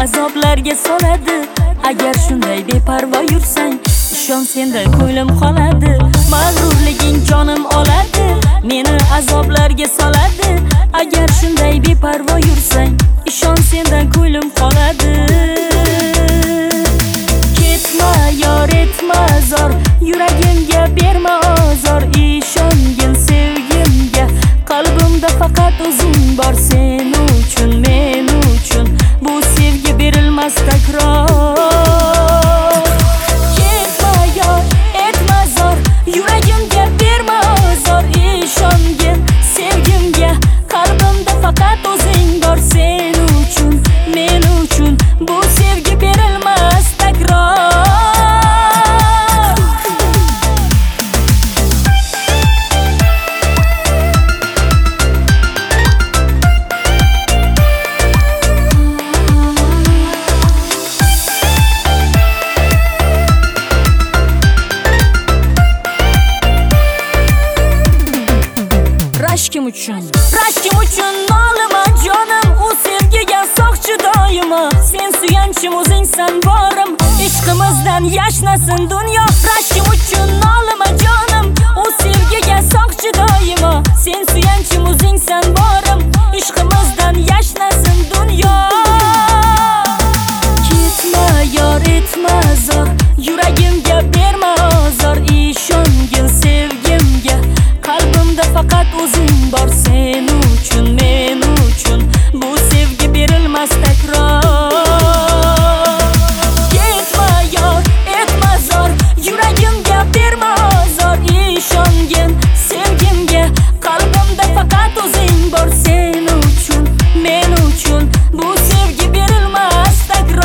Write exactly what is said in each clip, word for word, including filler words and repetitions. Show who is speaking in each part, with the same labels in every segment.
Speaker 1: azoblarga soladi. Agar shunday beparvo yursang, ishon senda ko'nglim qoladi. Mag'rurliging jonim oladi, meni azoblarga soladi. Agar shunday beparvo yursang, ishon senda ko'nglim qoladi. Ketma yor, etma zor, yuragimga berma ozor. Ishongin sevgimga, qalbimda faqat o'zing bor. Sen uchun, men uchun bu sevgi berilmas takror. Ketma yor, etma zor, yuragimga berma ozor. Ishongin sevgimga, qalbimda faqat o'zing bor. Sen uchun, men uchun bu sevgi berilmas takror. Rashkim uchun, rashkim uchun nolima jonim, u sevgiga soqchi doimo. Sen suyanchim, o'zingsan borim, ishqimizdan yashnasin dunyo. Rashkim uchun nolima jonim, u sevgiga soqchi doimo. Sen suyanchim, o'zingsan borim, ishqimizdan yashnasin dunyo. Ketma yor, etma zor, yuragimga berma ozor. Ishongin sevgimga, qalbimda faqat o'zing bor. Sen uchun, men uchun bu sevgi berilmas takror. Ketma yor, etma zor, yuragimga berma ozor. Ishongin sevgimga, qalbimda faqat o'zing bor. Sen uchun, men uchun bu sevgi berilmas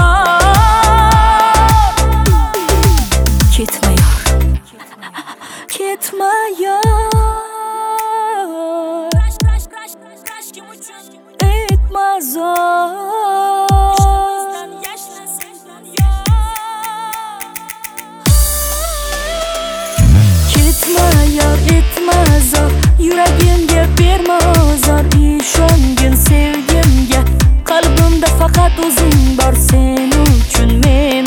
Speaker 1: takror. Ketma yor, ketma yor, etma zor. Ketma yor, etma zor, yuragimga berma ozor. Ishongin sevgimga, qalbimda faqat o'zing bor. Sen uchun, men